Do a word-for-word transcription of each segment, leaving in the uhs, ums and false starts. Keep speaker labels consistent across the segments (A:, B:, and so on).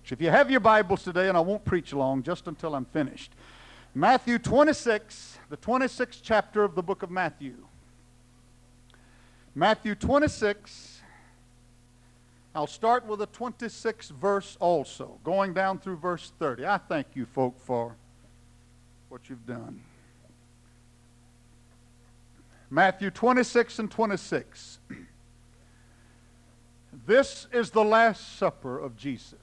A: If you have your Bibles today, and I won't preach long, just until I'm finished. Matthew twenty-six, the twenty-sixth chapter of the book of Matthew. Matthew twenty-six, I'll start with the twenty-sixth verse also, going down through verse thirty. I thank you, folk, for what you've done. Matthew twenty-six and twenty-six. This is the Last Supper of Jesus.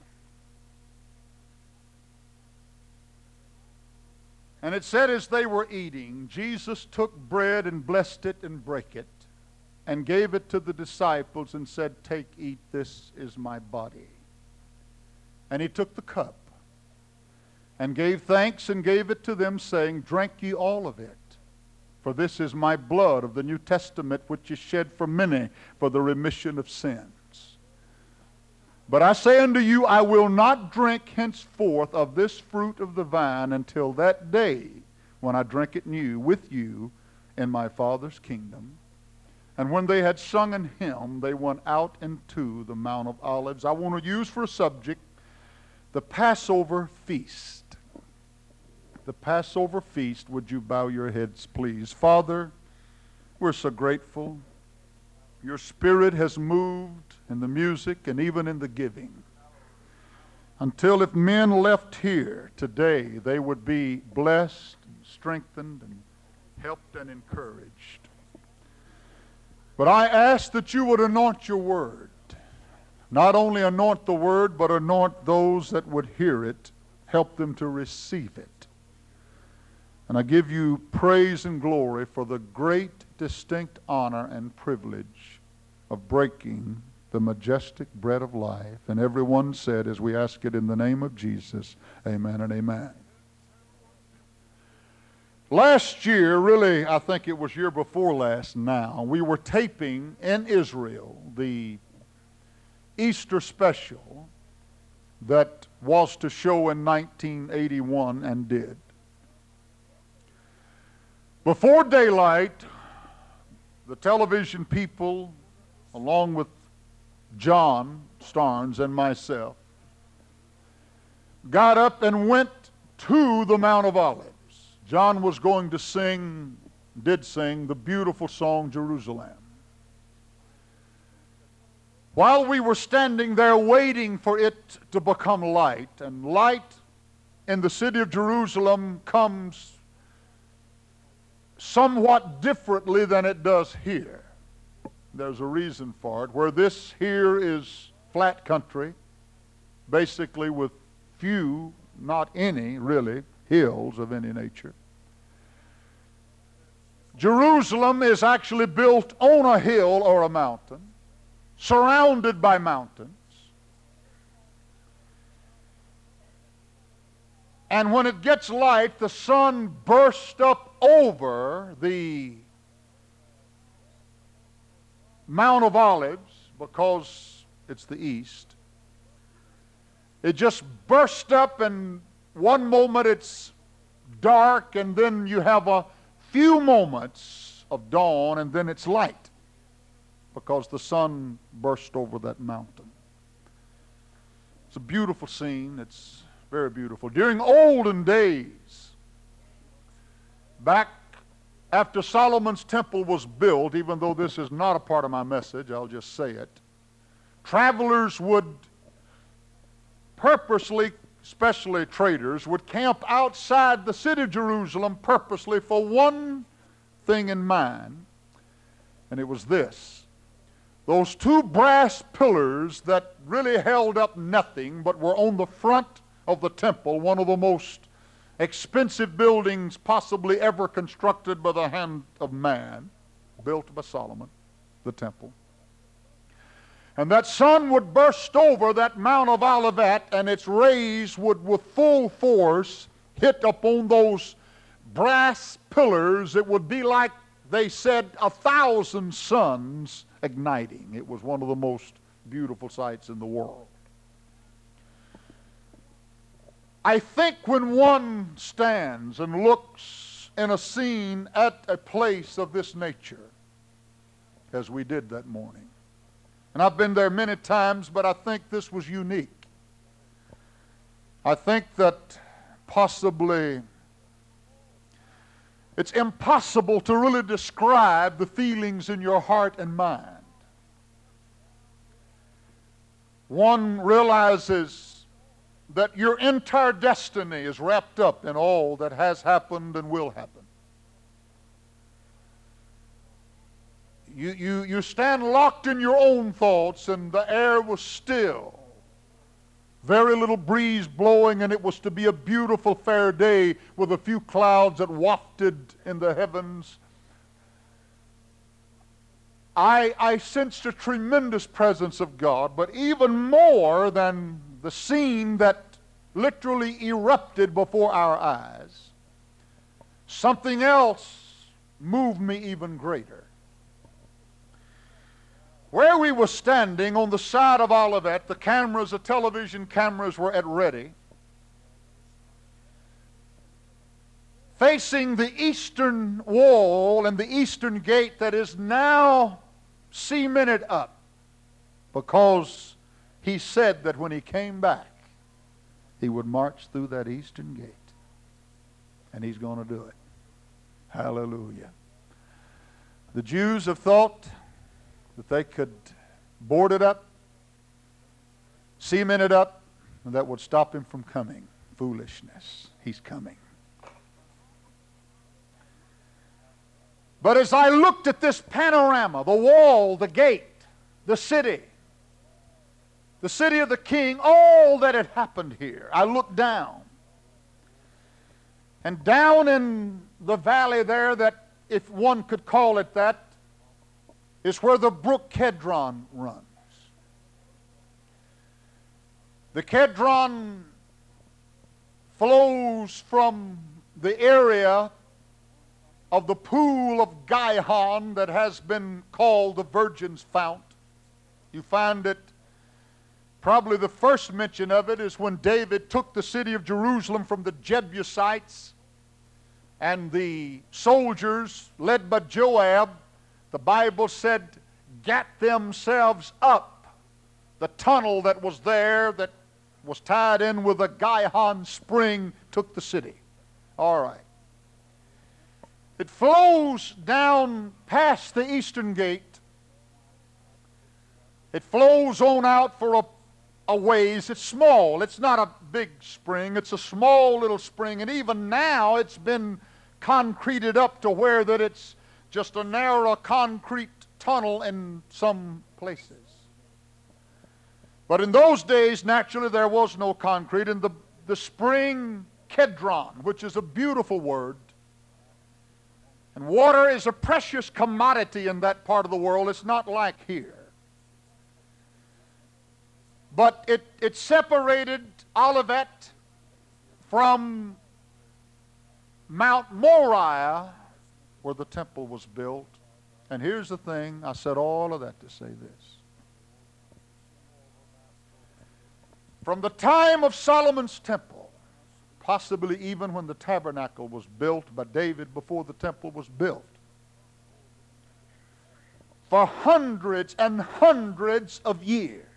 A: And it said, as they were eating, Jesus took bread and blessed it and brake it, and gave it to the disciples and said, take, eat, this is my body. And he took the cup and gave thanks and gave it to them, saying, drink ye all of it, for this is my blood of the New Testament, which is shed for many for the remission of sins. But I say unto you, I will not drink henceforth of this fruit of the vine until that day when I drink it new with you in my Father's kingdom. And when they had sung an hymn, they went out into the Mount of Olives. I want to use for a subject the Passover feast. The Passover feast. Would you bow your heads, please? Father, we're so grateful. Your Spirit has moved in the music and even in the giving. Until if men left here today, they would be blessed, and strengthened, and helped and encouraged. But I ask that you would anoint your word. Not only anoint the word, but anoint those that would hear it. Help them to receive it. And I give you praise and glory for the great, distinct honor and privilege of breaking the majestic bread of life. And everyone said, as we ask it in the name of Jesus, amen and amen. Last year, really, I think it was year before last now, we were taping in Israel the Easter special that was to show in nineteen eighty-one and did. Before daylight, the television people, along with John Starnes and myself, got up and went to the Mount of Olives. John was going to sing, did sing, the beautiful song, Jerusalem. While we were standing there waiting for it to become light, and light in the city of Jerusalem comes somewhat differently than it does here. There's a reason for it. Where this here is flat country, basically with few, not any, really, hills of any nature. Jerusalem is actually built on a hill or a mountain, surrounded by mountains. And when it gets light, the sun bursts up over the Mount of Olives, because it's the east. It just bursts up, and one moment it's dark, and then you have a few moments of dawn, and then it's light, because the sun burst over that mountain. It's a beautiful scene. It's very beautiful. During olden days, back after Solomon's temple was built, even though this is not a part of my message, I'll just say it, travelers would purposely, especially traders, would camp outside the city of Jerusalem purposely for one thing in mind, and it was this. Those two brass pillars that really held up nothing but were on the front of the temple, one of the most expensive buildings possibly ever constructed by the hand of man, built by Solomon, the temple. And that sun would burst over that Mount of Olivet, and its rays would with full force hit upon those brass pillars. It would be like, they said, a thousand suns igniting. It was one of the most beautiful sights in the world. I think when one stands and looks in a scene at a place of this nature, as we did that morning, and I've been there many times, but I think this was unique. I think that possibly it's impossible to really describe the feelings in your heart and mind. One realizes that your entire destiny is wrapped up in all that has happened and will happen. You, you, you stand locked in your own thoughts, and the air was still. Very little breeze blowing, and it was to be a beautiful, fair day with a few clouds that wafted in the heavens. I, I sensed a tremendous presence of God, but even more than the scene that literally erupted before our eyes, something else moved me even greater. Where we were standing on the side of Olivet, the cameras, the television cameras were at ready. Facing the eastern wall and the eastern gate that is now cemented up, because he said that when he came back, he would march through that eastern gate. And he's going to do it. Hallelujah. The Jews have thought that they could board it up, cement it up, and that would stop him from coming. Foolishness. He's coming. But as I looked at this panorama, the wall, the gate, the city, the city of the King, all that had happened here, I looked down. And down in the valley there, that if one could call it that, is where the brook Kedron runs. The Kedron flows from the area of the pool of Gihon that has been called the Virgin's Fount. You find it, probably the first mention of it is when David took the city of Jerusalem from the Jebusites, and the soldiers led by Joab, the Bible said, gat themselves up the tunnel that was there that was tied in with a Gihon spring, took the city. All right. It flows down past the eastern gate. It flows on out for a, a ways. It's small. It's not a big spring. It's a small little spring. And even now it's been concreted up to where that it's just a narrow concrete tunnel in some places. But in those days, naturally, there was no concrete. And the, the spring Kedron, which is a beautiful word, and water is a precious commodity in that part of the world. It's not like here. But it, it separated Olivet from Mount Moriah, where the temple was built. And here's the thing, I said all of that to say this. From the time of Solomon's temple, possibly even when the tabernacle was built by David before the temple was built, for hundreds and hundreds of years,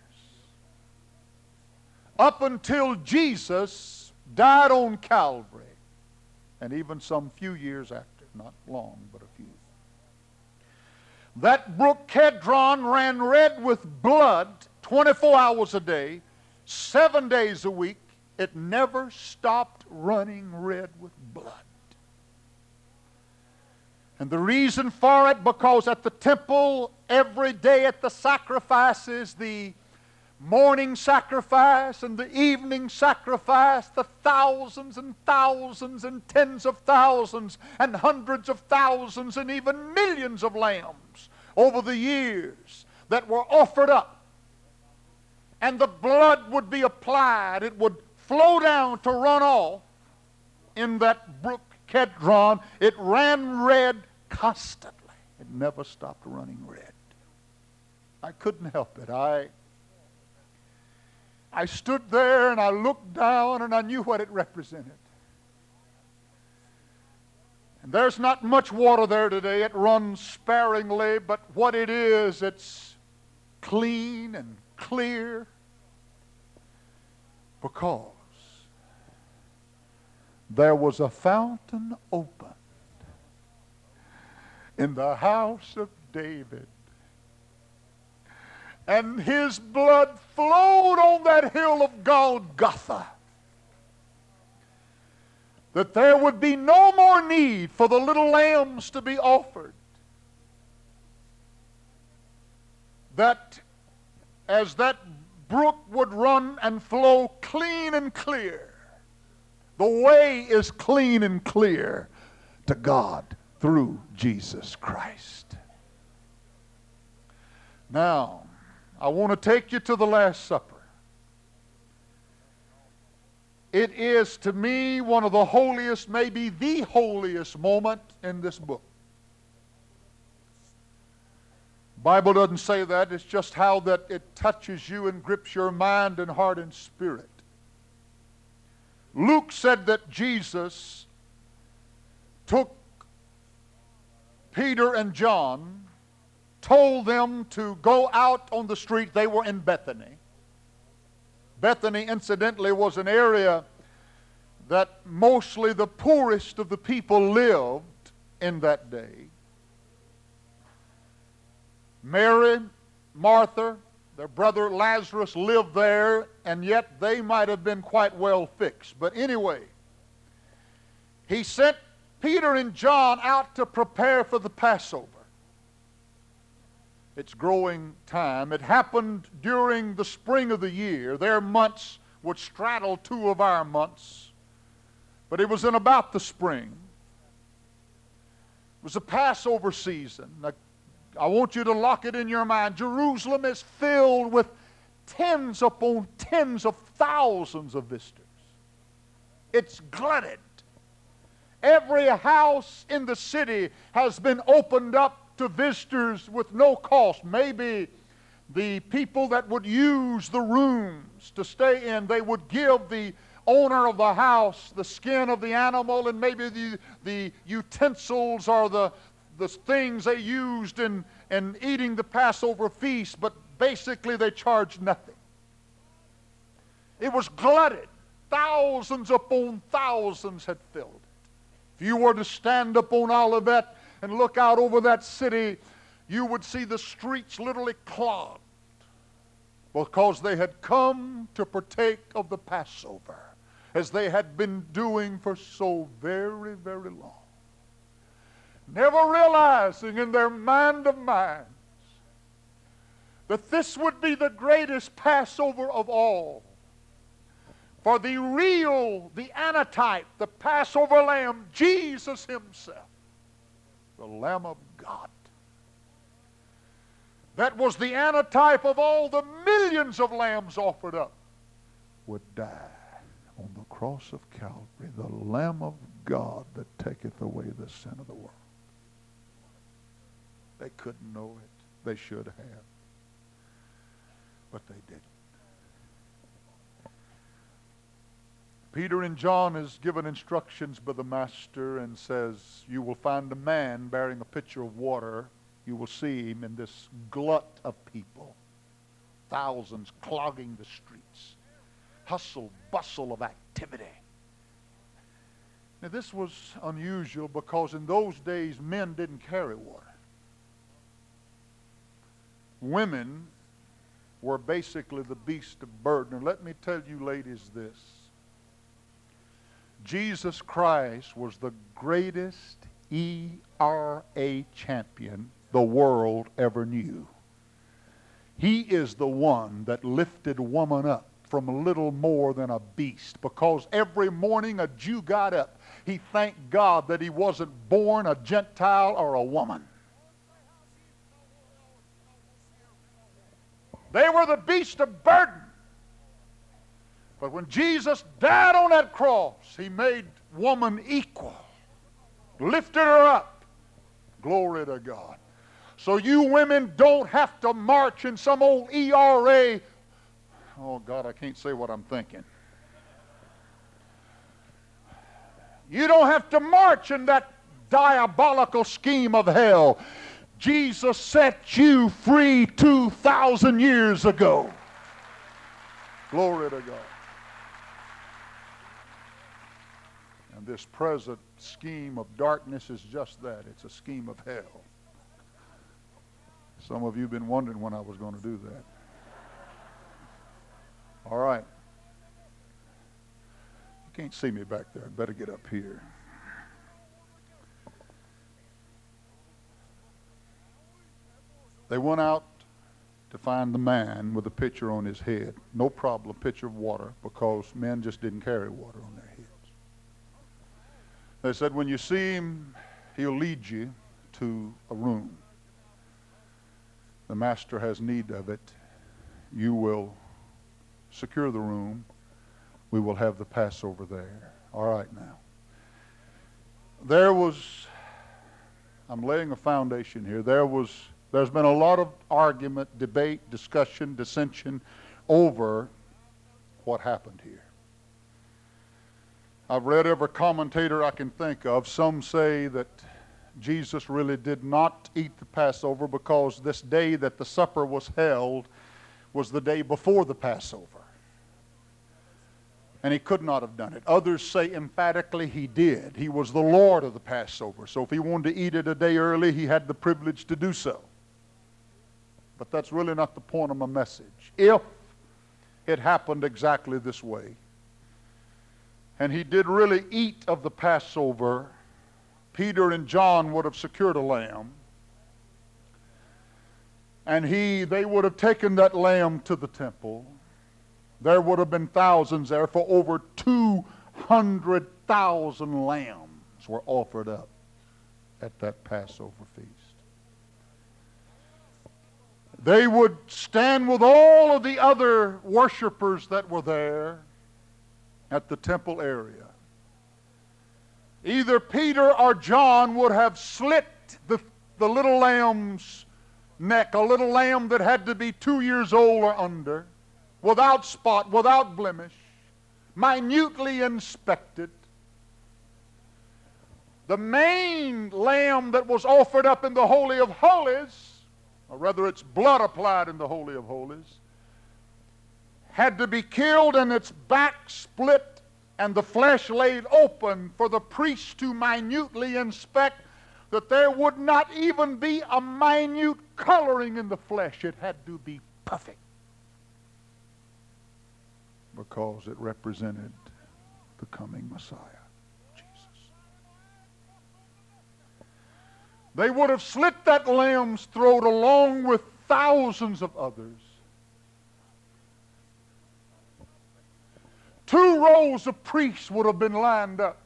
A: up until Jesus died on Calvary, and even some few years after, not long, but a few. That brook Kedron ran red with blood twenty-four hours a day, seven days a week. It never stopped running red with blood. And the reason for it, because at the temple, every day at the sacrifices, the morning sacrifice and the evening sacrifice, the thousands and thousands and tens of thousands and hundreds of thousands and even millions of lambs over the years that were offered up. And the blood would be applied. It would flow down to run off in that brook Kedron. It ran red constantly. It never stopped running red. I couldn't help it. I I stood there and I looked down and I knew what it represented. And there's not much water there today. It runs sparingly, but what it is, it's clean and clear because there was a fountain opened in the house of David. And his blood flowed on that hill of Golgotha, that there would be no more need for the little lambs to be offered. That as that brook would run and flow clean and clear, the way is clean and clear to God through Jesus Christ. Now, I want to take you to the Last Supper. It is to me one of the holiest, maybe the holiest moment in this book. Bible doesn't say that. It's just how that it touches you and grips your mind and heart and spirit. Luke said that Jesus took Peter and John, told them to go out on the street. They were in Bethany. Bethany, incidentally, was an area that mostly the poorest of the people lived in that day. Mary, Martha, their brother Lazarus lived there, and yet they might have been quite well fixed. But anyway, he sent Peter and John out to prepare for the Passover. It's growing time. It happened during the spring of the year. Their months would straddle two of our months, but it was in about the spring. It was a Passover season. Now, I want you to lock it in your mind. Jerusalem is filled with tens upon tens of thousands of visitors. It's glutted. Every house in the city has been opened up to visitors with no cost. Maybe the people that would use the rooms to stay in, they would give the owner of the house the skin of the animal and maybe the, the utensils or the, the things they used in, in eating the Passover feast, but basically they charged nothing. It was glutted. Thousands upon thousands had filled it. If you were to stand up on Olivet and look out over that city, you would see the streets literally clogged because they had come to partake of the Passover as they had been doing for so very, very long. Never realizing in their mind of minds that this would be the greatest Passover of all. For the real, the antitype, the Passover lamb, Jesus himself, the Lamb of God. That was the antitype of all the millions of lambs offered up, would die on the cross of Calvary, the Lamb of God that taketh away the sin of the world. They couldn't know it. They should have. But they didn't. Peter and John is given instructions by the Master and says, you will find a man bearing a pitcher of water. You will see him in this glut of people. Thousands clogging the streets. Hustle, bustle of activity. Now this was unusual because in those days men didn't carry water. Women were basically the beast of burden. And let me tell you ladies this. Jesus Christ was the greatest E R A champion the world ever knew. He is the one that lifted woman up from a little more than a beast, because every morning a Jew got up, he thanked God that he wasn't born a Gentile or a woman. They were the beast of burden. But when Jesus died on that cross, he made woman equal, lifted her up. Glory to God. So you women don't have to march in some old E R A. Oh God, I can't say what I'm thinking. You don't have to march in that diabolical scheme of hell. Jesus set you free two thousand years ago. Glory to God. And this present scheme of darkness is just that. It's a scheme of hell. Some of you have been wondering when I was going to do that. All right. You can't see me back there. I'd better get up here. They went out to find the man with a pitcher on his head. No problem, pitcher of water, because men just didn't carry water on their heads. They said, when you see him, he'll lead you to a room. The master has need of it. You will secure the room. We will have the Passover there. All right now. There was, I'm laying a foundation here. There was, there's been a lot of argument, debate, discussion, dissension over what happened here. I've read every commentator I can think of. Some say that Jesus really did not eat the Passover because this day that the supper was held was the day before the Passover. And he could not have done it. Others say emphatically he did. He was the Lord of the Passover. So if he wanted to eat it a day early, he had the privilege to do so. But that's really not the point of my message. If it happened exactly this way, and he did really eat of the Passover, Peter and John would have secured a lamb, and he, they would have taken that lamb to the temple. There would have been thousands there, for over two hundred thousand lambs were offered up at that Passover feast. They would stand with all of the other worshipers that were there at the temple area. Either Peter or John would have slit the, the little lamb's neck, a little lamb that had to be two years old or under, without spot, without blemish, minutely inspected. The main lamb that was offered up in the Holy of Holies, or rather its blood applied in the Holy of Holies, had to be killed and its back split and the flesh laid open for the priest to minutely inspect that there would not even be a minute coloring in the flesh. It had to be perfect, because it represented the coming Messiah, Jesus. They would have slit that lamb's throat along with thousands of others. Two rows of priests would have been lined up.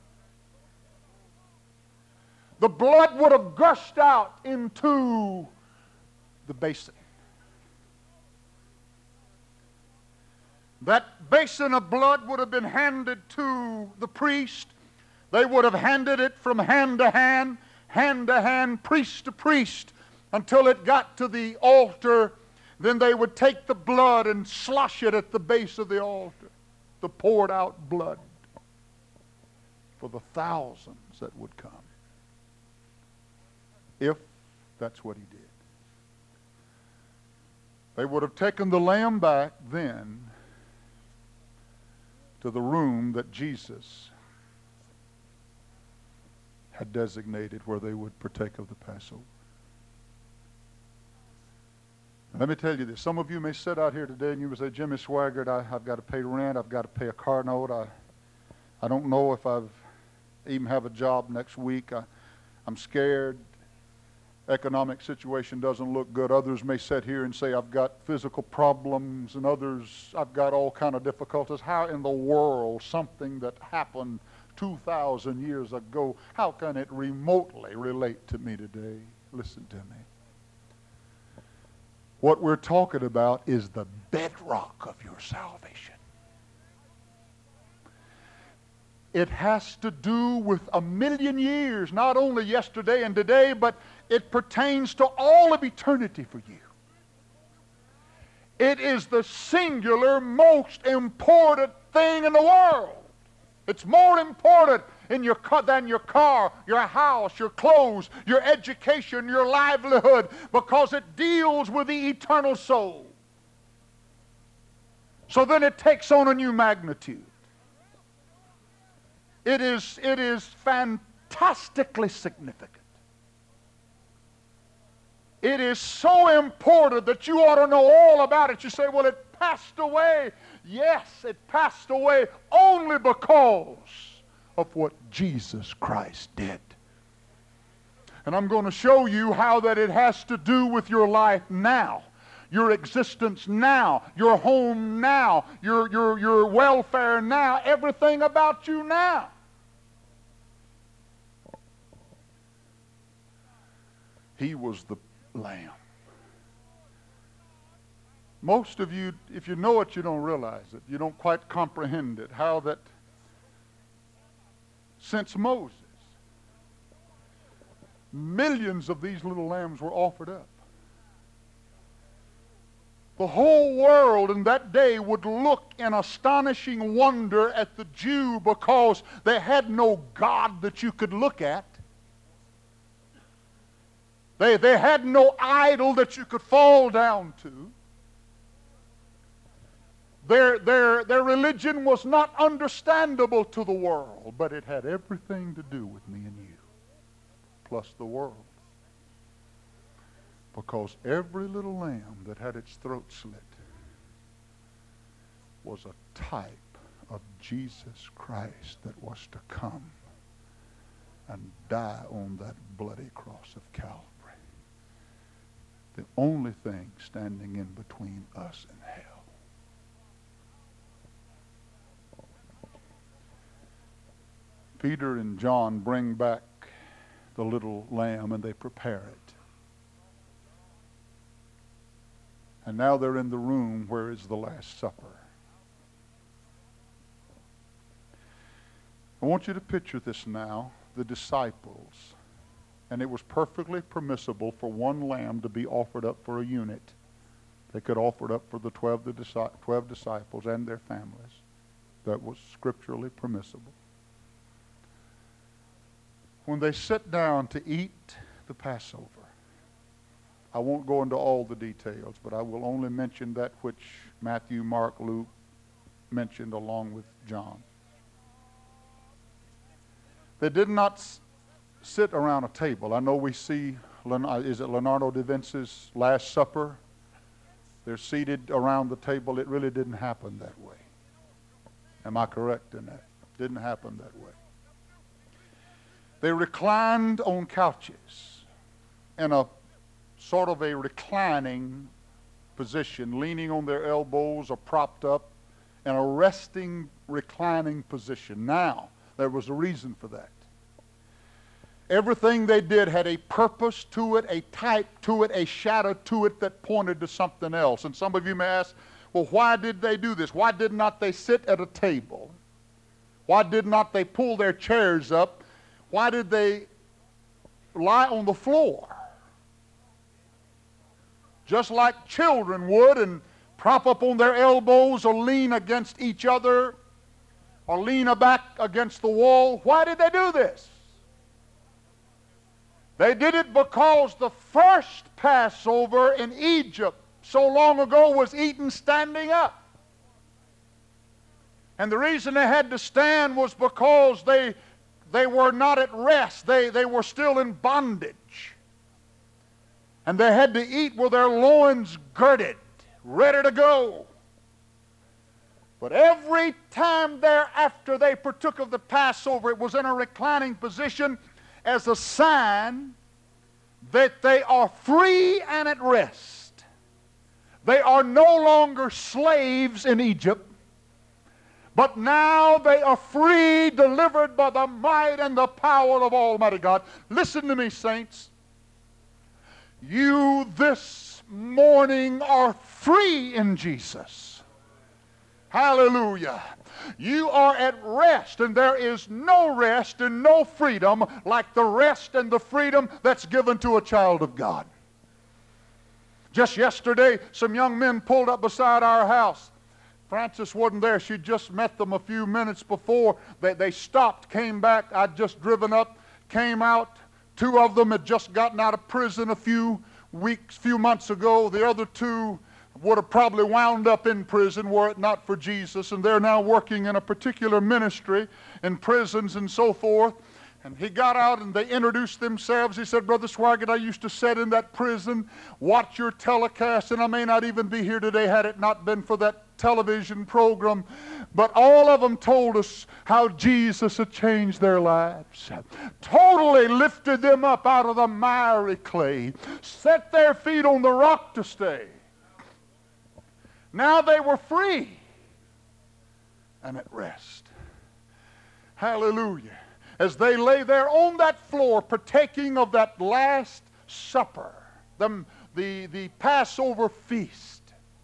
A: The blood would have gushed out into the basin. That basin of blood would have been handed to the priest. They would have handed it from hand to hand, hand to hand, priest to priest, until it got to the altar. Then they would take the blood and slosh it at the base of the altar. The poured out blood for the thousands that would come, if that's what he did. They would have taken the lamb back then to the room that Jesus had designated where they would partake of the Passover. Let me tell you this. Some of you may sit out here today and you may say, Jimmy Swaggart, I, I've got to pay rent. I've got to pay a car note. I, I don't know if I've even have a job next week. I, I'm scared. Economic situation doesn't look good. Others may sit here and say, I've got physical problems, and others, I've got all kind of difficulties. How in the world something that happened two thousand years ago, how can it remotely relate to me today? Listen to me. What we're talking about is the bedrock of your salvation. It has to do with a million years, not only yesterday and today, but it pertains to all of eternity for you. It is the singular most important thing in the world. It's more important in your car than your car, your house, your clothes, your education, your livelihood, because it deals with the eternal soul. So then it takes on a new magnitude. It is, it is fantastically significant. It is so important that you ought to know all about it. You say, well, it passed away. Yes, it passed away only because of what Jesus Christ did. And I'm going to show you how that it has to do with your life now, your existence now, your home now, your, your, your welfare now, everything about you now. He was the Lamb. Most of you, if you know it, you don't realize it. You don't quite comprehend it. How that since Moses, millions of these little lambs were offered up. The whole world in that day would look in astonishing wonder at the Jew because they had no God that you could look at. They, they had no idol that you could fall down to. Their, their, their religion was not understandable to the world, but it had everything to do with me and you, plus the world. Because every little lamb that had its throat slit was a type of Jesus Christ that was to come and die on that bloody cross of Calvary. The only thing standing in between us and hell. Peter and John bring back the little lamb and they prepare it. And now they're in the room where is the Last Supper. I want you to picture this now, the disciples. And it was perfectly permissible for one lamb to be offered up for a unit. They could offer it up for the twelve, the twelve disciples and their families. That was scripturally permissible. When they sit down to eat the Passover, I won't go into all the details, but I will only mention that which Matthew, Mark, Luke mentioned along with John. They did not sit around a table. I know we see, is it Leonardo da Vinci's Last Supper? They're seated around the table. It really didn't happen that way. Am I correct in that? Didn't happen that way. They reclined on couches in a sort of a reclining position, leaning on their elbows or propped up in a resting, reclining position. Now, there was a reason for that. Everything they did had a purpose to it, a type to it, a shadow to it that pointed to something else. And some of you may ask, well, why did they do this? Why did not they sit at a table? Why did not they pull their chairs up? Why did they lie on the floor? Just like children would and prop up on their elbows or lean against each other or lean back against the wall. Why did they do this? They did it because the first Passover in Egypt so long ago was eaten standing up. And the reason they had to stand was because they, they were not at rest. They, they were still in bondage. And they had to eat with their loins girded, ready to go. But every time thereafter they partook of the Passover, it was in a reclining position as a sign that they are free and at rest. They are no longer slaves in Egypt, but now they are free, delivered by the might and the power of Almighty God. Listen to me, saints. You this morning are free in Jesus. Hallelujah. You are at rest, and there is no rest and no freedom like the rest and the freedom that's given to a child of God. Just yesterday, some young men pulled up beside our house. Frances wasn't there. She'd just met them a few minutes before. They, they stopped, came back. I'd just driven up, came out. Two of them had just gotten out of prison a few weeks, few months ago. The other two, would have probably wound up in prison were it not for Jesus, and they're now working in a particular ministry in prisons and so forth. And he got out and they introduced themselves. He said, Brother Swaggart, I used to sit in that prison, watch your telecast, and I may not even be here today had it not been for that television program. But all of them told us how Jesus had changed their lives, totally lifted them up out of the miry clay, set their feet on the rock to stay. Now they were free and at rest. Hallelujah. As they lay there on that floor partaking of that last supper, the, the, the Passover feast,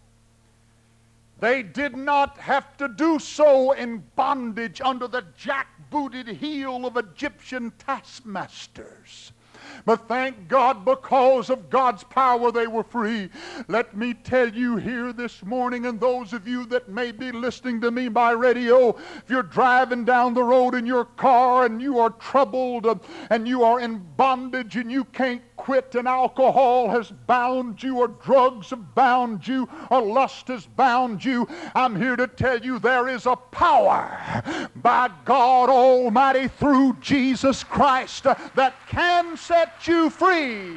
A: they did not have to do so in bondage under the jack-booted heel of Egyptian taskmasters. But thank God, because of God's power, they were free. Let me tell you here this morning, and those of you that may be listening to me by radio, if you're driving down the road in your car and you are troubled uh, and you are in bondage and you can't quit, and alcohol has bound you, or drugs have bound you, or lust has bound you, I'm here to tell you there is a power by God Almighty through Jesus Christ uh, that can set you free.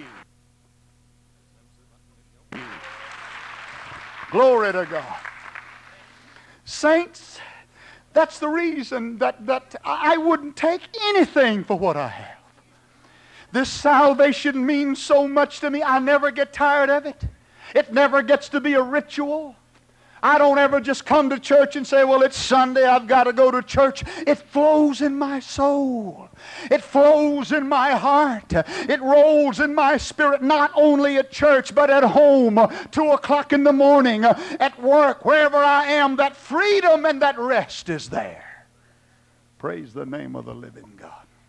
A: Glory to God. Saints, that's the reason that, that I wouldn't take anything for what I have. This salvation means so much to me. I never get tired of it. It never gets to be a ritual. I don't ever just come to church and say, well, it's Sunday, I've got to go to church. It flows in my soul. It flows in my heart. It rolls in my spirit, not only at church, but at home, two o'clock in the morning, at work, wherever I am. That freedom and that rest is there. Praise the name of the living God.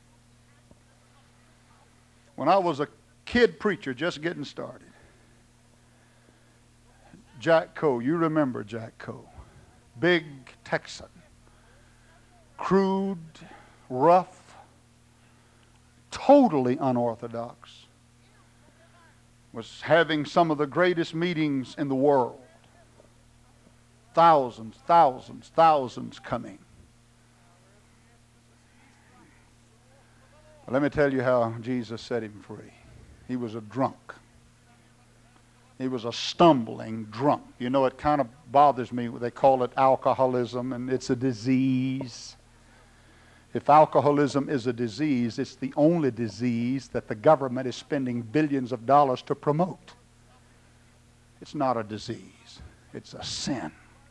A: When I was a kid preacher just getting started, Jack Coe, you remember Jack Coe, big Texan, crude, rough, totally unorthodox, was having some of the greatest meetings in the world. Thousands, thousands, thousands coming. Let me tell you how Jesus set him free. He was a drunk. He was a stumbling drunk. You know, it kind of bothers me. They call it alcoholism, and it's a disease. If alcoholism is a disease, it's the only disease that the government is spending billions of dollars to promote. It's not a disease. It's a sin.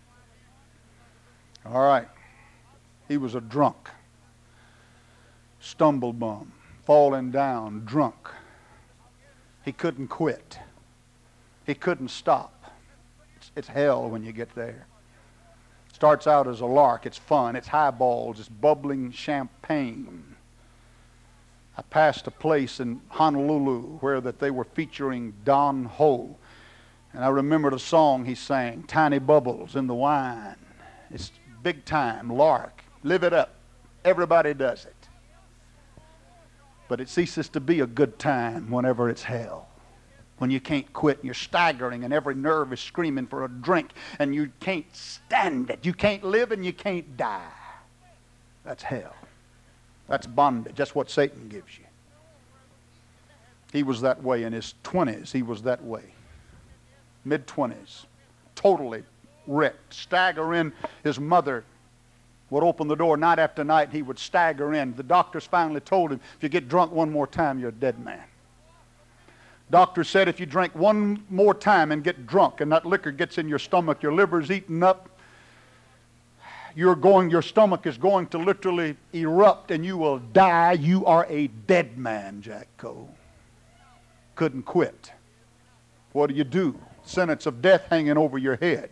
A: All right. He was a drunk. Stumble bum, falling down, drunk. He couldn't quit. He couldn't stop. It's, it's hell when you get there. Starts out as a lark. It's fun. It's highballs. It's bubbling champagne. I passed a place in Honolulu where that they were featuring Don Ho. And I remembered a song he sang, Tiny Bubbles in the Wine. It's big time, lark. Live it up. Everybody does it. But it ceases to be a good time whenever it's hell. When you can't quit and you're staggering and every nerve is screaming for a drink and you can't stand it. You can't live and you can't die. That's hell. That's bondage. That's what Satan gives you. He was that way in his twenties. He was that way. Mid-twenties. Totally wrecked. Stagger in. His mother would open the door night after night. He would stagger in. The doctors finally told him, if you get drunk one more time, you're a dead man. Doctor said if you drink one more time and get drunk and that liquor gets in your stomach, your liver's eaten up, you're going, your stomach is going to literally erupt and you will die. You are a dead man, Jack Coe. Couldn't quit. What do you do? Sentence of death hanging over your head.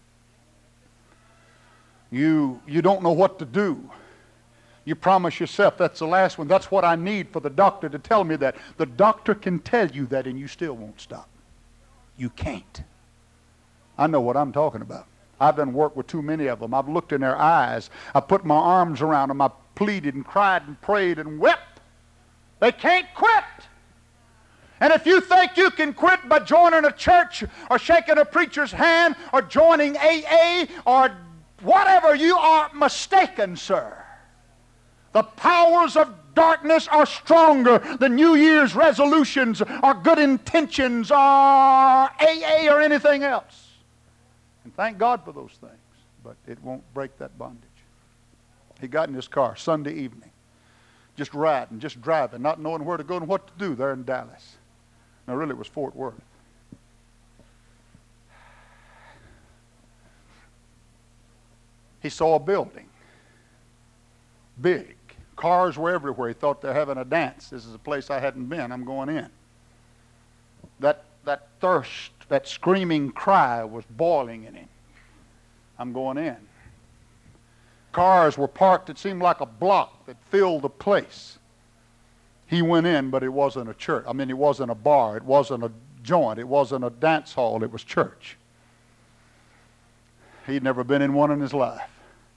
A: You, you don't know what to do. You promise yourself, that's the last one. That's what I need for the doctor to tell me that. The doctor can tell you that and you still won't stop. You can't. I know what I'm talking about. I've done work with too many of them. I've looked in their eyes. I put my arms around them. I pleaded and cried and prayed and wept. They can't quit. And if you think you can quit by joining a church or shaking a preacher's hand or joining A A or whatever, you are mistaken, sir. The powers of darkness are stronger than New Year's resolutions or good intentions or A A or anything else. And thank God for those things, but it won't break that bondage. He got in his car Sunday evening, just riding, just driving, not knowing where to go and what to do there in Dallas. Now, really, it was Fort Worth. He saw a building, big. Cars were everywhere. He thought they're having a dance. This is a place I hadn't been. I'm going in. That, that thirst, that screaming cry was boiling in him. I'm going in. Cars were parked, it seemed like a block that filled the place. He went in, but it wasn't a church. I mean, it wasn't a bar. It wasn't a joint. It wasn't a dance hall. It was church. He'd never been in one in his life.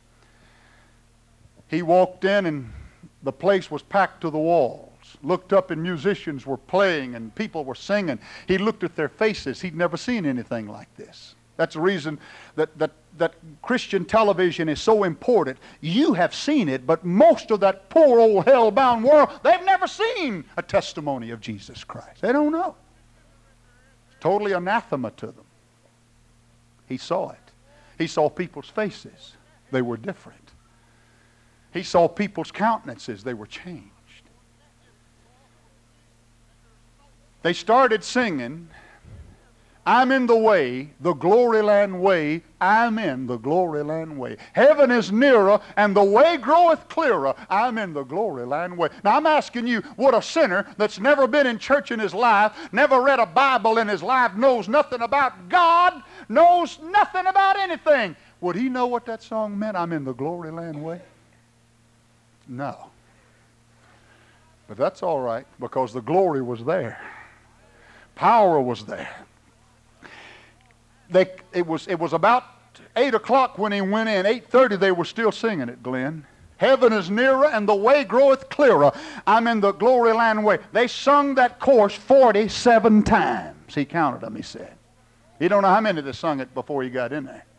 A: He walked in, and the place was packed to the walls. Looked up, and musicians were playing, and people were singing. He looked at their faces. He'd never seen anything like this. That's the reason that, that, that Christian television is so important. You have seen it, but most of that poor old hell-bound world, they've never seen a testimony of Jesus Christ. They don't know. It's totally anathema to them. He saw it. He saw people's faces. They were different. He saw people's countenances. They were changed. They started singing, I'm in the way, the glory land way, I'm in the glory land way. Heaven is nearer, and the way groweth clearer, I'm in the glory land way. Now I'm asking you, would a sinner that's never been in church in his life, never read a Bible in his life, knows nothing about God, knows nothing about anything, would he know what that song meant, I'm in the glory land way? No. But that's all right, because the glory was there. Power was there. They, it was, it was about eight o'clock when he went in. eight thirty they were still singing it, Glenn. Heaven is nearer and the way groweth clearer. I'm in the glory land way. They sung that chorus forty-seven times. He counted them, he said. He don't know how many they sung it before he got in there.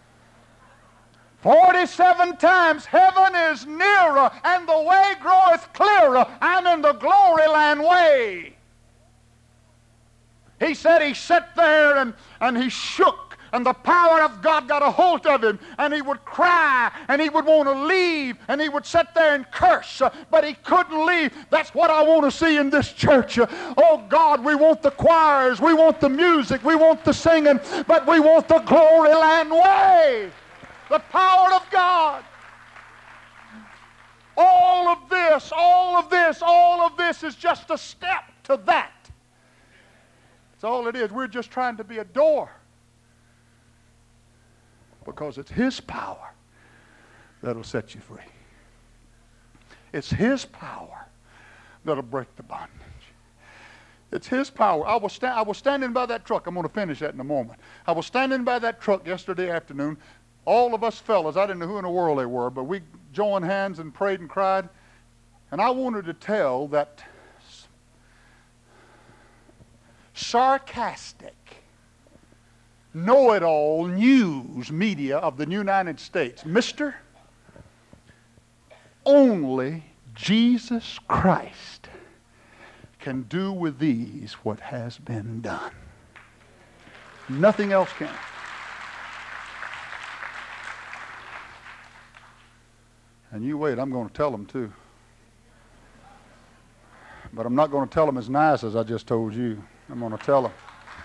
A: forty-seven times, heaven is nearer and the way groweth clearer. I'm in the glory land way. He said he sat there and, and he shook, and the power of God got a hold of him, and he would cry, and he would want to leave, and he would sit there and curse, uh, but he couldn't leave. That's what I want to see in this church. Uh, oh God, we want the choirs, we want the music, we want the singing, but we want the glory land way, the power of God. All of this, all of this, all of this is just a step to that. That's all it is. We're just trying to be a door. Because it's His power that'll set you free. It's His power that'll break the bondage. It's His power. I was, sta- I was standing by that truck. I'm going to finish that in a moment. I was standing by that truck yesterday afternoon. All of us fellas, I didn't know who in the world they were, but we joined hands and prayed and cried. And I wanted to tell that sarcastic, know-it-all news media of the United States, Mister, only Jesus Christ can do with these what has been done. Nothing else can. And you wait, I'm going to tell them too. But I'm not going to tell them as nice as I just told you. I'm going to tell them.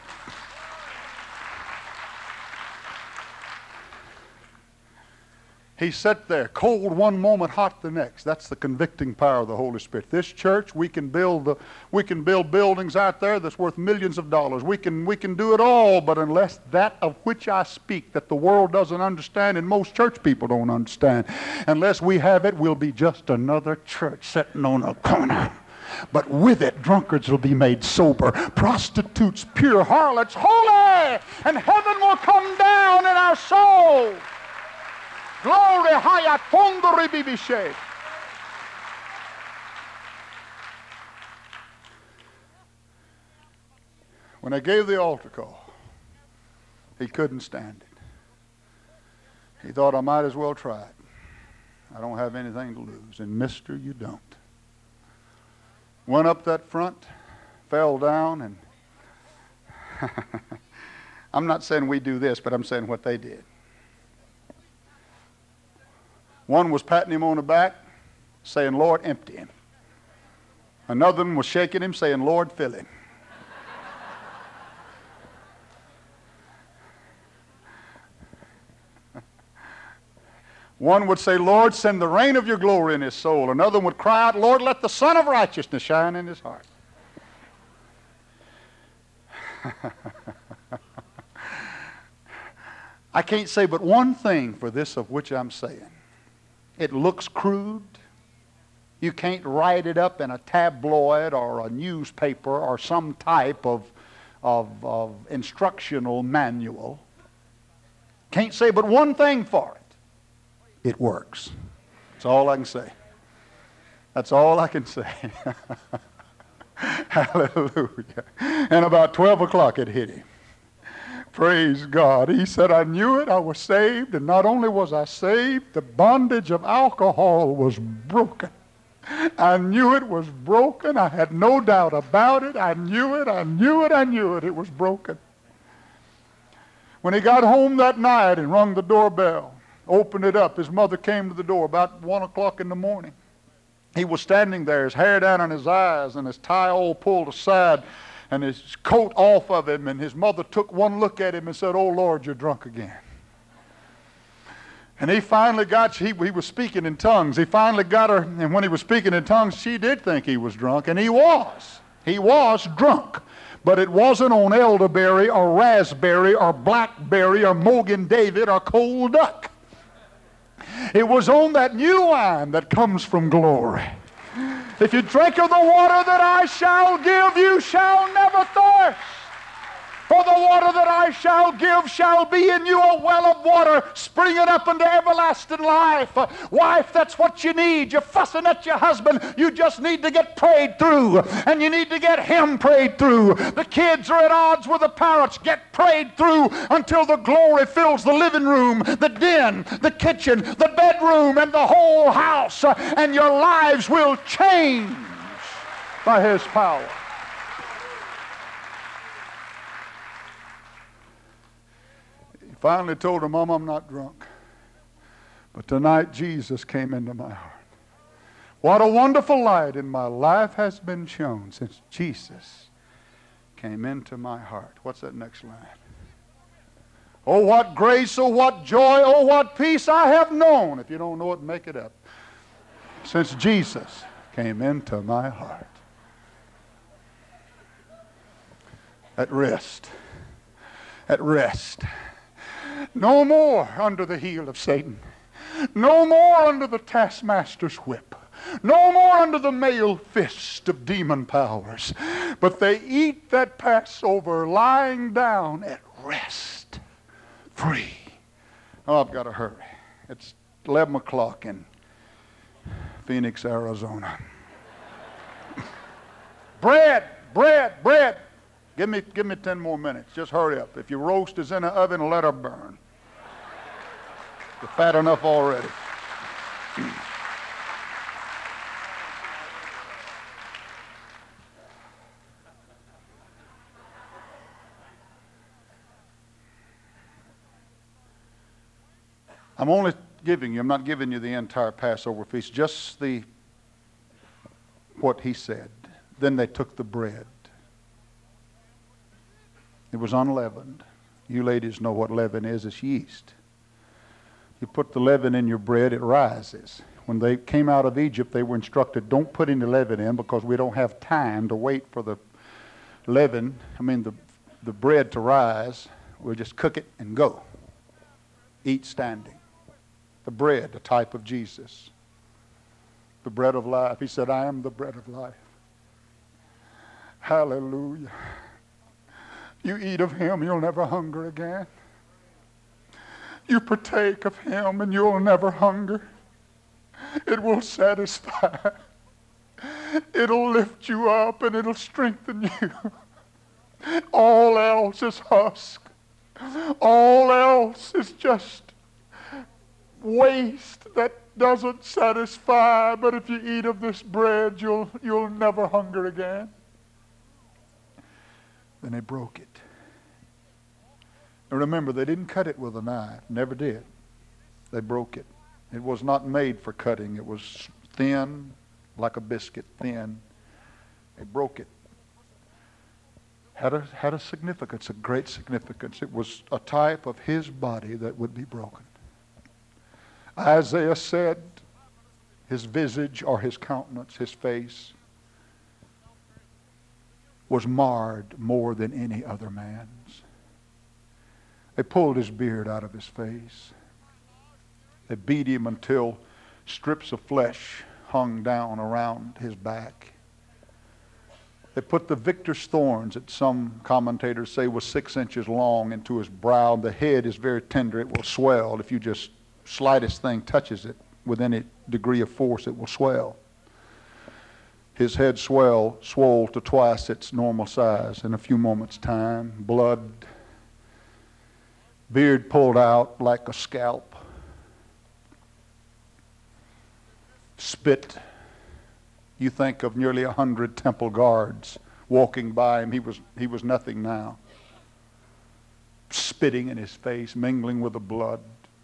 A: He sat there, cold one moment, hot the next. That's the convicting power of the Holy Spirit. This church, we can build the, we can build buildings out there that's worth millions of dollars. We can, we can do it all, but unless that of which I speak, that the world doesn't understand and most church people don't understand, unless we have it, we'll be just another church sitting on a corner. But with it, drunkards will be made sober, prostitutes, pure harlots, holy, and heaven will come down in our soul. Glory, hayat fondori bibishe. When they gave the altar call, he couldn't stand it. He thought, I might as well try it. I don't have anything to lose. And mister, you don't. Went up that front, fell down, and I'm not saying we do this, but I'm saying what they did. One was patting him on the back, saying, Lord, empty him. Another one was shaking him, saying, Lord, fill him. One would say, Lord, send the rain of your glory in his soul. Another would cry out, Lord, let the sun of righteousness shine in his heart. I can't say but one thing for this of which I'm saying. It looks crude. You can't write it up in a tabloid or a newspaper or some type of, of, of instructional manual. Can't say but one thing for it. It works. That's all I can say. That's all I can say. Hallelujah. And about twelve o'clock it hit him. Praise God. He said, I knew it. I was saved. And not only was I saved, the bondage of alcohol was broken. I knew it was broken. I had no doubt about it. I knew it. I knew it. I knew it. It was broken. When he got home that night and rung the doorbell, opened it up, his mother came to the door about one o'clock in the morning. He was standing there, his hair down on his eyes and his tie all pulled aside and his coat off of him, and his mother took one look at him and said, oh, Lord, you're drunk again. And he finally got, he, he was speaking in tongues. He finally got her, and when he was speaking in tongues, she did think he was drunk, and he was. He was drunk. But it wasn't on elderberry or raspberry or blackberry or Mogan David or cold duck. It was on that new wine that comes from glory. If you drink of the water that I shall give, you shall never thirst. For the water that I shall give shall be in you a well of water, springing up into everlasting life. Uh, wife, that's what you need. You're fussing at your husband. You just need to get prayed through. And you need to get him prayed through. The kids are at odds with the parents. Get prayed through until the glory fills the living room, the den, the kitchen, the bedroom, and the whole house. Uh, and your lives will change by his power. Finally told her, Mom, I'm not drunk. But tonight Jesus came into my heart. What a wonderful light in my life has been shown since Jesus came into my heart. What's that next line? Oh, what grace, oh, what joy, oh, what peace I have known. If you don't know it, make it up. Since Jesus came into my heart. At rest. At rest. No more under the heel of Satan. No more under the taskmaster's whip. No more under the mailed fist of demon powers. But they eat that Passover lying down at rest. Free. Oh, I've got to hurry. It's eleven o'clock in Phoenix, Arizona. Bread, bread, bread. Give me, give me ten more minutes. Just hurry up. If your roast is in an oven, let her burn. You're fat enough already. I'm only giving you, I'm not giving you the entire Passover feast, just the, what he said. Then they took the bread. It was unleavened. You ladies know what leaven is. It's yeast. You put the leaven in your bread, it rises. When they came out of Egypt, they were instructed, don't put any leaven in because we don't have time to wait for the leaven, I mean the, the bread to rise. We'll just cook it and go. Eat standing. The bread, the type of Jesus. The bread of life. He said, I am the bread of life. Hallelujah. You eat of him, you'll never hunger again. You partake of him and you'll never hunger. It will satisfy. It'll lift you up and it'll strengthen you. All else is husk. All else is just waste that doesn't satisfy. But if you eat of this bread, you'll, you'll never hunger again. Then they broke it. And remember, they didn't cut it with a knife. Never did. They broke it. It was not made for cutting. It was thin, like a biscuit, thin. They broke it. Had a, had a significance, a great significance. It was a type of his body that would be broken. Isaiah said his visage or his countenance, his face, was marred more than any other man's. They pulled his beard out of his face. They beat him until strips of flesh hung down around his back. They put the victor's thorns that some commentators say was six inches long into his brow. The head is very tender. It will swell. If you just slightest thing touches it with any degree of force, it will swell. His head swell, swole to twice its normal size in a few moments' time. Blood, beard pulled out like a scalp. Spit. You think of nearly a hundred temple guards walking by him. He was, he was nothing now. Spitting in his face, mingling with the blood.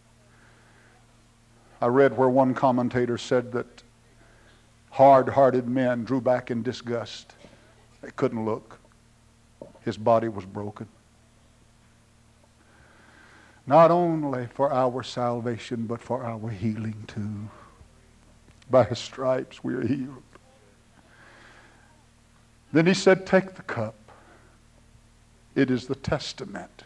A: I read where one commentator said that hard-hearted men drew back in disgust. They couldn't look. His body was broken. Not only for our salvation, but for our healing too. By his stripes we are healed. Then he said, take the cup. It is the testament.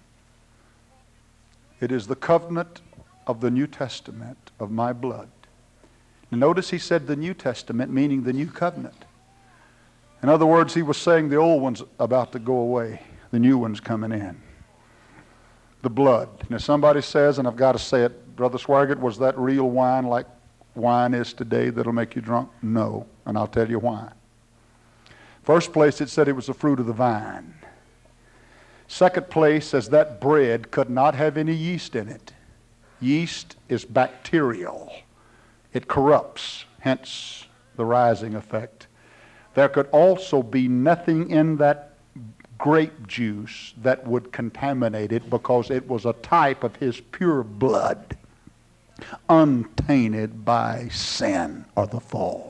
A: It is the covenant of the New Testament of my blood. Now notice he said the New Testament, meaning the new covenant. In other words, he was saying the old one's about to go away. The new one's coming in. The blood. Now somebody says, and I've got to say it, Brother Swaggart, was that real wine like wine is today that'll make you drunk? No. And I'll tell you why. First place, it said it was the fruit of the vine. Second place says that bread could not have any yeast in it. Yeast is bacterial. It corrupts, hence the rising effect. There could also be nothing in that grape juice that would contaminate it because it was a type of his pure blood, untainted by sin or the fall.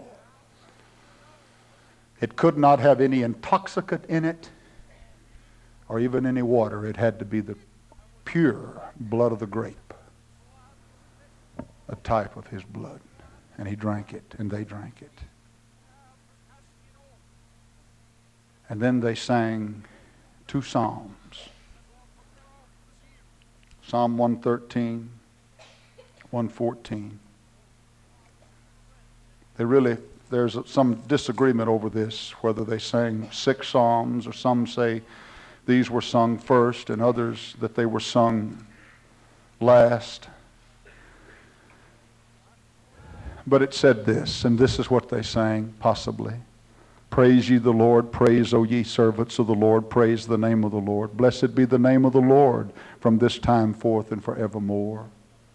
A: It could not have any intoxicant in it or even any water. It had to be the pure blood of the grape, a type of his blood. And he drank it, and they drank it. And then they sang two psalms. Psalm one thirteen, one fourteen. They really... There's some disagreement over this, whether they sang six psalms, or some say these were sung first, and others that they were sung last. But it said this, and this is what they sang, possibly. Praise ye the Lord, praise, O ye servants of the Lord, praise the name of the Lord. Blessed be the name of the Lord from this time forth and forevermore.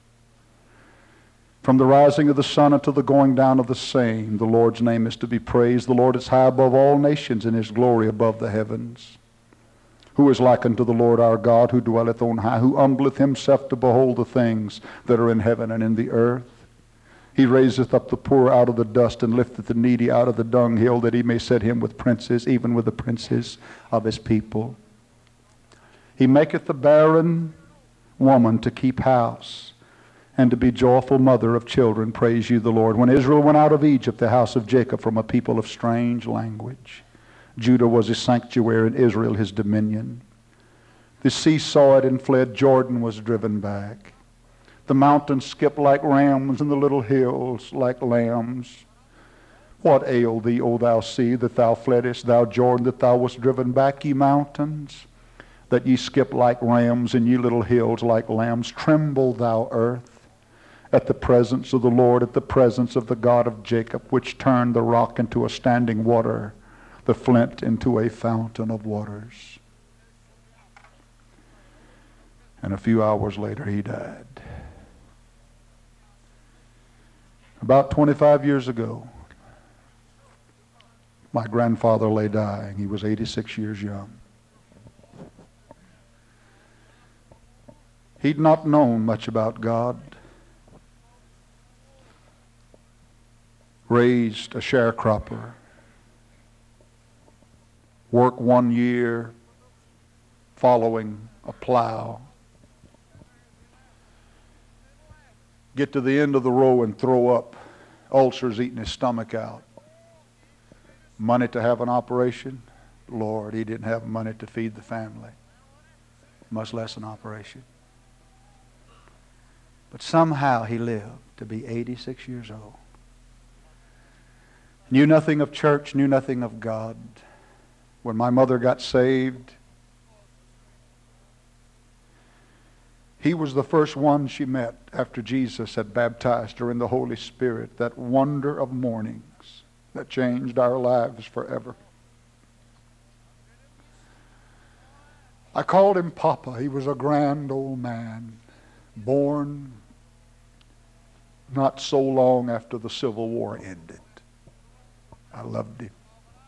A: From the rising of the sun until the going down of the same, the Lord's name is to be praised. The Lord is high above all nations, and his glory above the heavens. Who is like unto the Lord our God, who dwelleth on high, who humbleth himself to behold the things that are in heaven and in the earth? He raiseth up the poor out of the dust, and lifteth the needy out of the dunghill, that he may set him with princes, even with the princes of his people. He maketh the barren woman to keep house, and to be joyful mother of children. Praise you the Lord. When Israel went out of Egypt, the house of Jacob, from a people of strange language, Judah was his sanctuary, and Israel his dominion. The sea saw it and fled. Jordan was driven back. The mountains skipped like rams, and the little hills like lambs. What ailed thee, O thou sea, that thou fleddest, thou Jordan, that thou wast driven back, ye mountains? That ye skip like rams, and ye little hills like lambs? Tremble, thou earth, at the presence of the Lord, at the presence of the God of Jacob, which turned the rock into a standing water, the flint into a fountain of waters. And a few hours later, he died. About twenty-five years ago, my grandfather lay dying. He was eighty-six years young. He'd not known much about God. Raised a sharecropper. Worked one year following a plow. Get to the end of the row and throw up. Ulcers eating his stomach out. Money to have an operation? Lord, he didn't have money to feed the family, much less an operation. But somehow he lived to be eighty-six years old. Knew nothing of church, knew nothing of God. When my mother got saved, he was the first one she met after Jesus had baptized her in the Holy Spirit, that wonder of mornings that changed our lives forever. I called him Papa. He was a grand old man, born not so long after the Civil War ended. I loved him.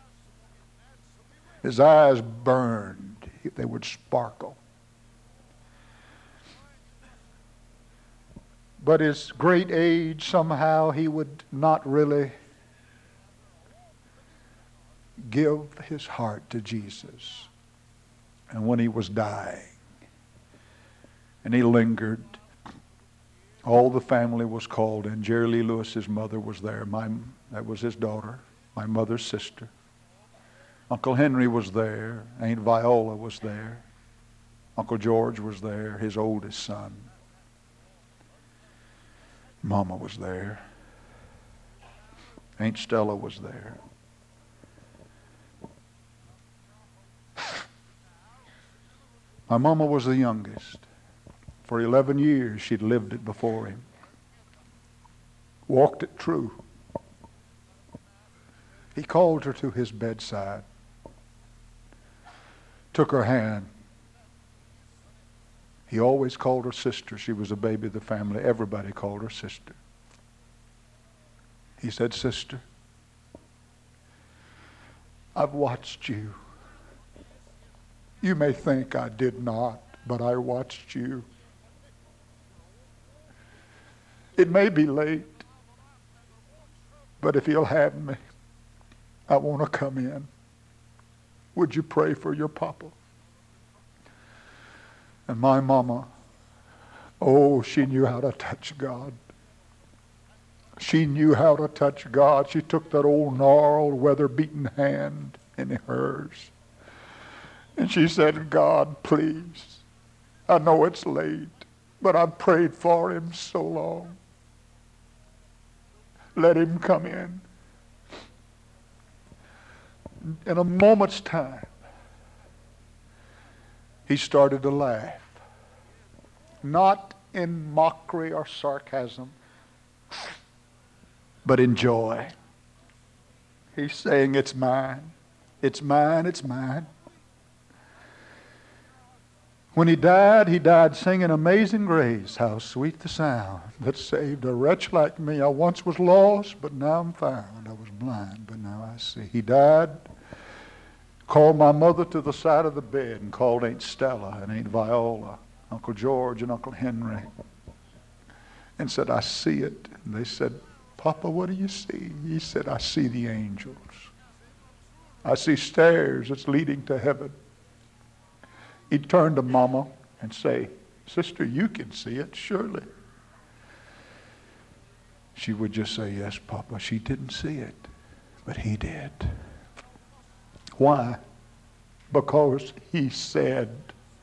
A: His eyes burned. They would sparkle. But his great age, somehow he would not really give his heart to Jesus. And when he was dying, and he lingered, all the family was called in. Jerry Lee Lewis, his mother, was there. My, that was his daughter, my mother's sister. Uncle Henry was there. Aunt Viola was there. Uncle George was there, his oldest son. Mama was there. Aunt Stella was there. My mama was the youngest. For eleven years she'd lived it before him. Walked it true. He called her to his bedside. Took her hand. He always called her sister. She was a baby of the family. Everybody called her sister. He said, "Sister, I've watched you. You may think I did not, but I watched you. It may be late, but if you'll have me, I want to come in. Would you pray for your papa?" And my mama, oh, she knew how to touch God. She knew how to touch God. She took that old gnarled, weather-beaten hand in hers. And she said, "God, please, I know it's late, but I've prayed for him so long. Let him come in." In a moment's time, he started to laugh. Not in mockery or sarcasm, but in joy. He's saying, "It's mine. It's mine. It's mine." When he died, he died singing "Amazing Grace, how sweet the sound that saved a wretch like me. I once was lost, but now I'm found. I was blind, but now I see." He died, called my mother to the side of the bed, and called Aunt Stella and Aunt Viola, Uncle George and Uncle Henry, and said, "I see it." And they said, "Papa, what do you see?" He said, "I see the angels. I see stairs that's leading to heaven." He'd turn to Mama and say, "Sister, you can see it, surely." She would just say, "Yes, Papa." She didn't see it, but he did. Why? Because he said,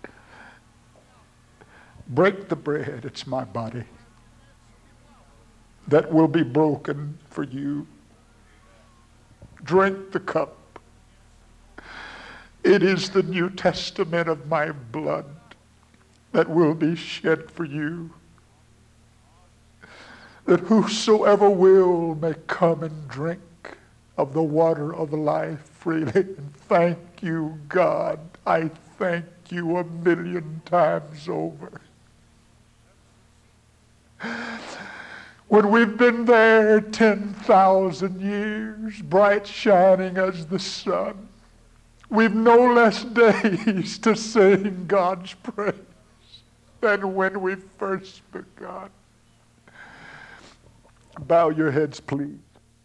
A: "Break the bread, it's my body that will be broken for you. Drink the cup. It is the New Testament of my blood that will be shed for you, that whosoever will may come and drink of the water of life freely." And thank you, God. I
B: thank you a million times over. When we've been there ten thousand years, bright shining as the sun, we've no less days to sing God's praise than when we first begun. Bow your heads, please.